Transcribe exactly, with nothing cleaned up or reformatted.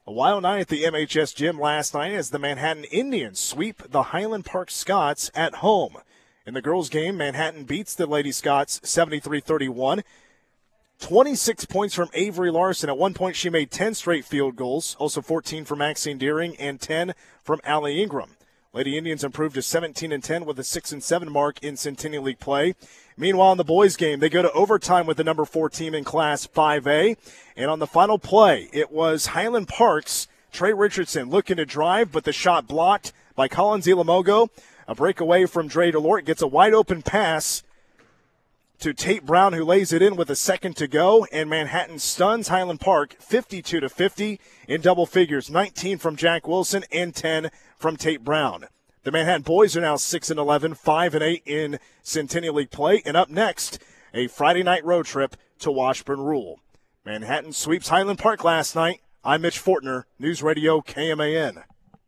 A wild night at the M H S Gym last night as the Manhattan Indians sweep the Highland Park Scots at home. In the girls' game, Manhattan beats the Lady Scots seventy-three thirty-one. twenty-six points from Avery Larson. At one point, she made ten straight field goals, also fourteen from Maxine Deering and ten from Allie Ingram. Lady Indians improved to seventeen and ten with a six and seven mark in Centennial League play. Meanwhile, in the boys' game, they go to overtime with the number four team in Class five A. And on the final play, it was Highland Park's Trey Richardson looking to drive, but the shot blocked by Collins Ilamogo. A breakaway from Dre DeLort gets a wide-open pass to Tate Brown, who lays it in with a second to go, and Manhattan stuns Highland Park fifty-two to fifty in double figures, nineteen from Jack Wilson and ten from Tate Brown. The Manhattan boys are now six and eleven, five and eight in Centennial League play, and up next, a Friday night road trip to Washburn Rural. Manhattan sweeps Highland Park last night. I'm Mitch Fortner, News Radio K M A N.